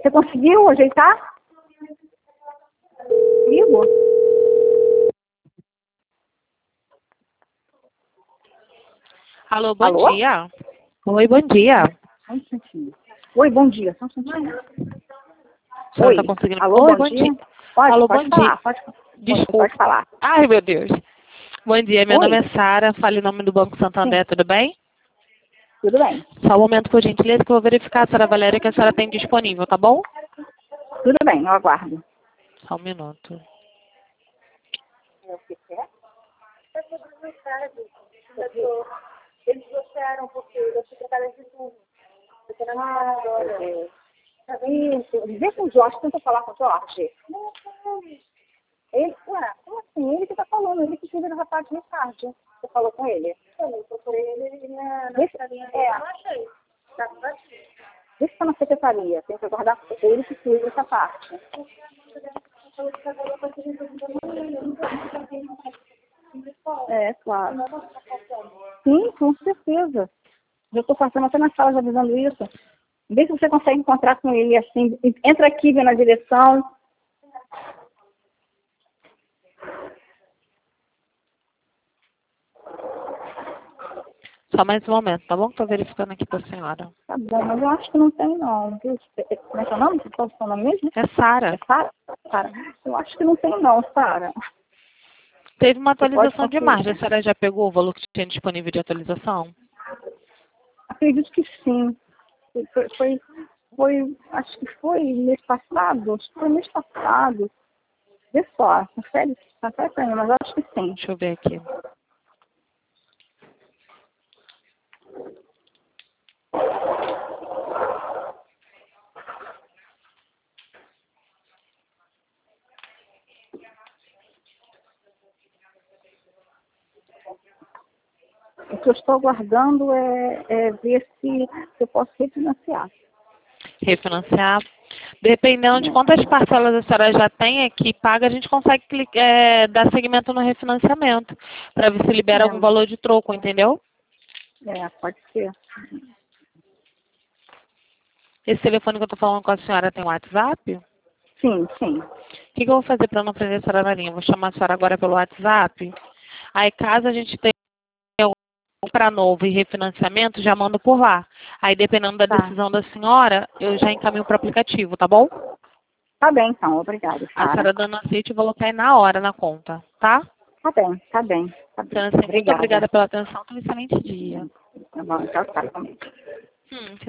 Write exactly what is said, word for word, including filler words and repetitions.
Você conseguiu ajeitar? Comigo? Alô, bom Alô? dia. Oi, bom dia. Só um instantinho. Oi, bom dia. Só um instantinho. A senhora Oi. está conseguindo? Alô, Oi, bom dia. dia. Pode, Alô, pode bom falar. dia. Pode, Desculpa. pode falar. Ai, meu Deus. Bom dia, meu Oi. nome é Sara, falo em nome do Banco Santander, Sim, tudo bem? tudo bem. Só um momento, por gentileza, que eu vou verificar a senhora Valéria que a senhora tem disponível, tá bom? Tudo bem, eu aguardo. Só um minuto. Eles gostaram porque eu fui trabalhando de tudo. Isso. Vê com o Jorge, tenta falar com o Jorge. Ele, ué, como assim? Ele que tá falando, ele que teve essa parte de tarde. Você falou com ele? Eu procurei ele na, na secretaria. É. Eu achei. Tá, vê se tá na secretaria. Tem que aguardar ele que fez essa parte. É, claro. Sim, com certeza. Já estou passando até na sala já avisando isso. Vê se você consegue encontrar com ele assim. Entra aqui, vê na direção. Só mais um momento, tá bom? Tô verificando aqui pra senhora. Tá bom, mas eu acho que não tem não. Viu? Como é seu nome? Qual é o seu nome mesmo? É Sara. É Sara? Sara. Eu acho que não tem não, Sara. Teve uma Você pode atualização de conferir. margem. A senhora já pegou o valor que tinha disponível de atualização? Acredito que sim. Foi, foi, foi, acho que foi mês passado. Acho que foi mês passado. Vê só, confere, confere pra mim, mas eu acho que sim. Deixa eu ver aqui. O que eu estou aguardando é, é ver se, se eu posso refinanciar. Refinanciar. Dependendo de quantas parcelas a senhora já tem aqui paga, a gente consegue clicar, é, dar seguimento no refinanciamento, para ver se libera algum valor de troco, entendeu? É, é, pode ser. Esse telefone que eu estou falando com a senhora tem WhatsApp? Sim, sim. O que, que eu vou fazer para não prender a senhora na linha? Eu vou chamar a senhora agora pelo WhatsApp. Aí, caso a gente tenha para novo e refinanciamento, já mando por lá. Aí, dependendo da Tá. decisão da senhora, eu já encaminho para o aplicativo, tá bom? Tá bem, então. Obrigada, A Sara. senhora dando aceite, eu vou colocar aí na hora na conta, tá? Tá bem, tá bem. Tá bem. Então, assim, muito Obrigada. obrigada pela atenção. Tenha um excelente dia. Tá bom, tchau, tchau. Hum,